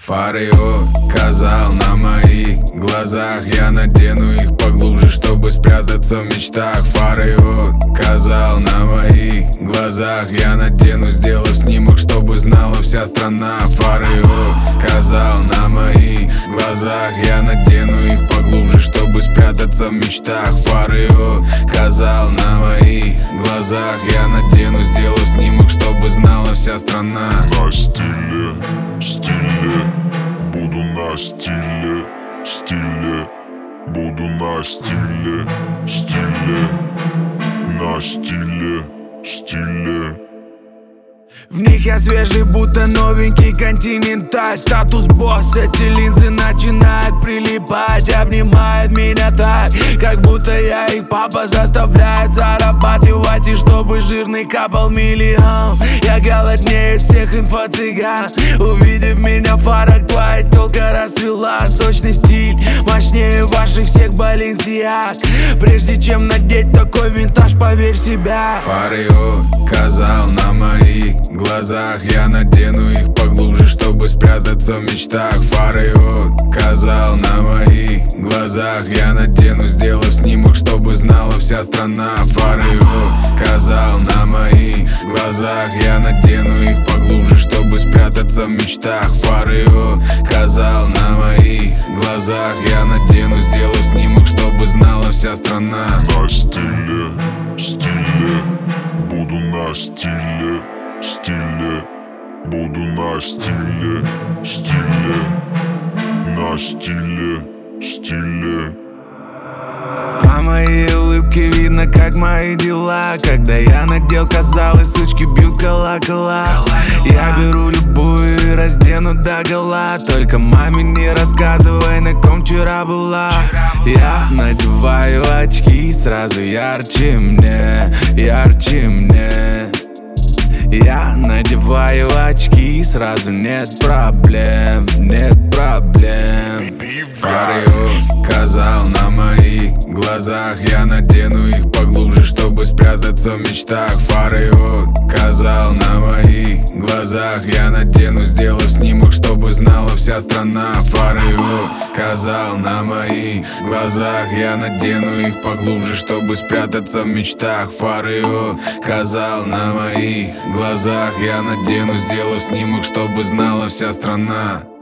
Фары указал на моих глазах, я надену их поглубже, чтобы спрятаться в мечтах. Фары указал на моих глазах, я надену, сделав снимок, чтобы знала вся страна. Фары указал на моих глазах, я надену их поглубже, чтобы спрятаться в мечтах. Фары указал на моих глазах, я надену, сделав снимок, чтобы знала вся страна. На стиле, стиле, буду на стиле, стиле, буду на стиле, стиле, на стиле, стиле. В них я свежий, будто новенький континенталь. Статус босс, эти линзы начинают прилипать. Обнимает меня так, как будто я их папа. Заставляет зарабатывать, и чтобы жирный капал миллион. Я голоднее всех инфо-цыган. Увидев меня в фарах, твоя тёлка расцвела. Сочный стиль, мощнее ваших всех баленсиаг. Прежде чем надеть такой винтаж, поверь в себя. Фары указал на моих глазах, я надену их поглубже, чтобы спрятаться в мечтах. Фары указал на моих глазах, я надену, сделав снимок, чтобы знала вся страна. Фары указал на моих глазах, я надену их поглубже, чтобы спрятаться в мечтах. Фары указал на моих глазах, я надену, сделав снимок, чтобы знала вся страна. На стиле, стиле, буду на стиле, стиле, буду на стиле, стиле, на стиле, стиле. По моей улыбке видно, как мои дела. Когда я надел, казалось, сучки бьют колокола. Я беру любую и раздену догола. Только маме не рассказывай, на ком вчера была. Я надеваю очки, сразу ярче мне, ярче мне. Я надеваю очки, сразу нет проблем, нет проблем. Фары указал на моих глазах, я надену их поглубже, чтобы спрятаться в мечтах. Фары указал на моих глазах, я надену, сделав снимок, чтобы знала вся страна. Фары указал на моих глазах, я надену их поглубже, чтобы спрятаться в мечтах. Фары указал на моих глазах, я надену, сделав снимок, чтобы знала вся страна.